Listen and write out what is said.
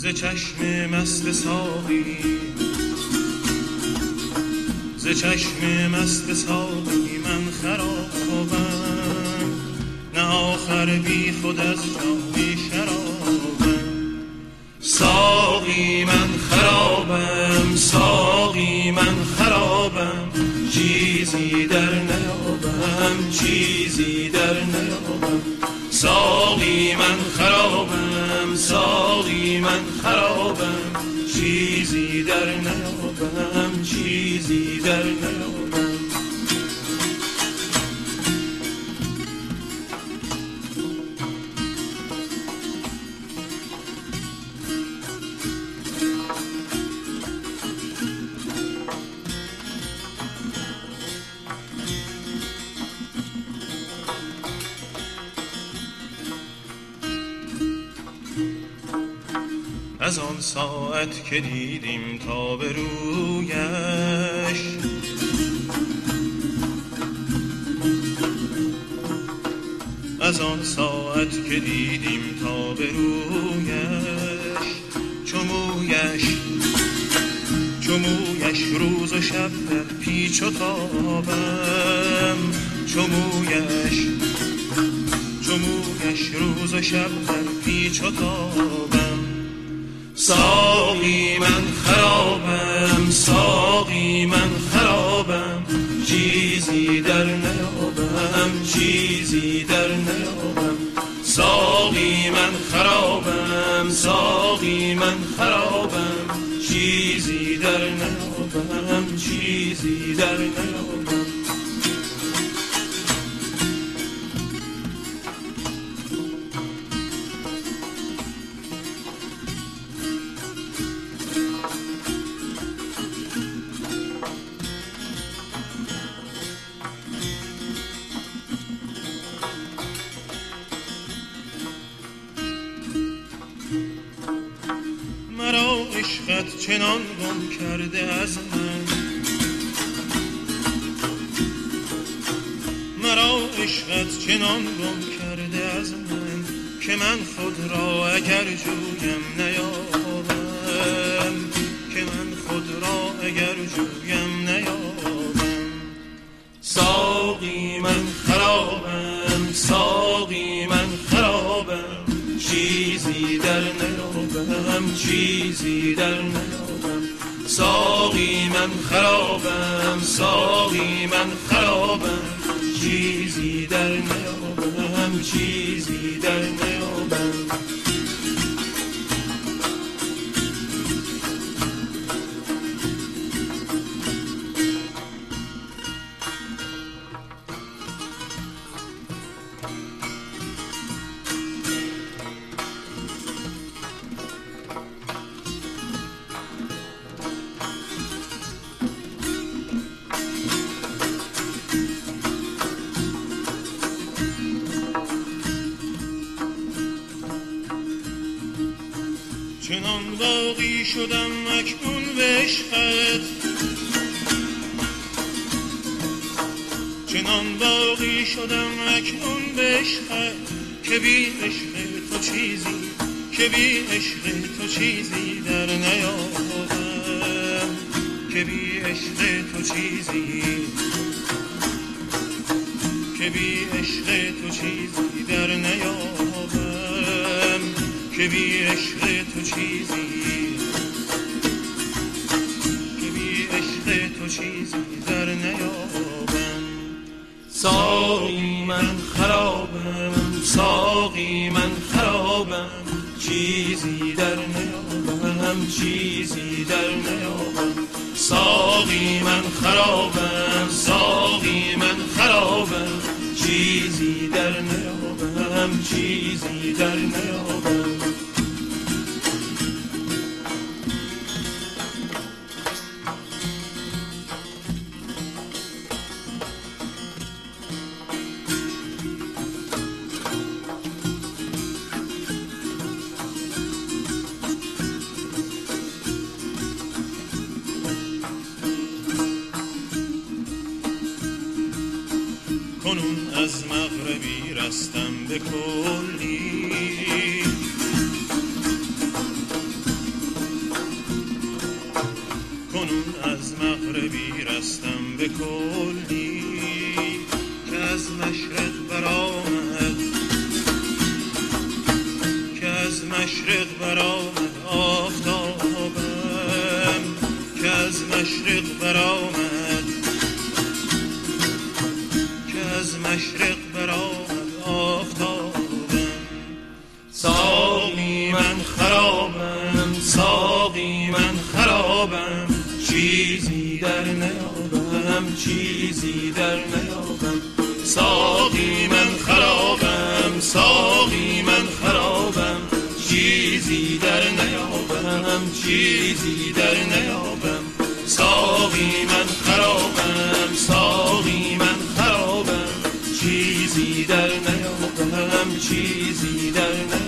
ز چشم مست ساقی، ز چشم مست ساقی من خرابم، نه آخر بی خود از جام شرابم. ساقی من خرابم، ساقی من خرابم، چیزی در نیابم، چیزی در نیابم. ساقی من خرابم، ساقی من خرابم، چیزی در نیابم، چیزی در نیابم. از آن ساعت که دیدیم تا به رویش، از آن ساعت که دیدیم تا به رویش، چمویش روز و شب در پیچ و تابم، چمویش روز و شب در پیچ و تابم. ساقی من خرابم، ساقی من خرابم، چیزی در نیابم، چیزی در نیابم. ساقی من خرابم، ساقی من خرابم، چیزی در نیابم، چیزی در نیابم. مرا عشقت چنان گم کرده از من، مرا عشقت چنان گم کرده از من، که من خود را اگر جویم نیابم، که من خود را اگر جویم نیابم. ساقی من خرابم، ساقی من خرابم، چیزی در نیابم، چیزی در نیابم. ساقی من خرابم، ساقی من خرابم، چیزی در نیابم، چیزی در نیابم. چنان باقی شدم اکنون به عشقت، چنان باقی شدم اکنون به عشقت، که بی عشق تو چیزی، که بی عشق تو چیزی در نیابم، که بی عشق تو چیزی، که بی عشق تو چیزی در نیابم، که بی عشق تو چیزی، که بی عشق تو چیزی در نیابم. ساقی من خرابم، ساقی من خرابم، چیزی در نیابم، چیزی در نیابم. ساقی من خرابم، ساقی من خرابم، چیزی در نیابم، چیزی در نیابم. کنون از مغربی رستم به کلی، کنون از مغربی رستم به کلی که از مشرق برآمد، که از مشرق برآمد آفتابم، که از مشرق برآمد، که از مشرق برآمد آفتابم. ساقی من خرابم، ساقی من خرابم، چیزی در نیابم، چیزی در نیابم. ساقی من خرابم، ساقی من خرابم، چیزی در نیابم، چیزی در نیابم. ساقی من خرابم، ساقی من خرابم، چیزی در نیابم، چیزی در نیابم.